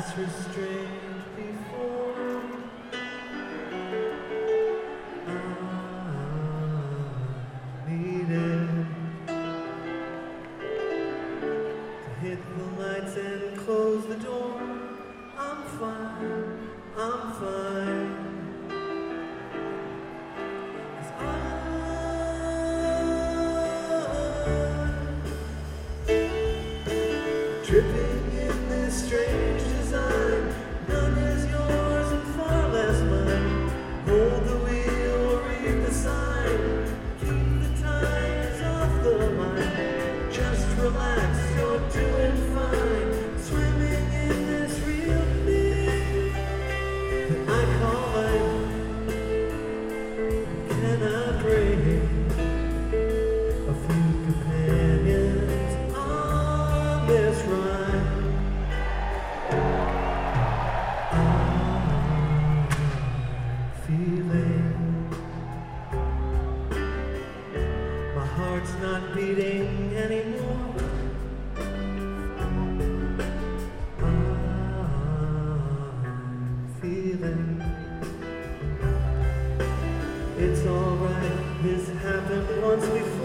hearts restrained before. I needed to hit the lights and close the door. I'm fine, I'm fine. 'Cause I'm tripping in this strange design. None is yours and far less mine. Hold the wheel, read the sign. Keep the tires off the line. Just relax, you're doing fine. Swimming in this real thing that I call life. Can I bring a few companions on this ride? I'm feeling my heart's not beating anymore. I'm feeling it's alright. This happened once before.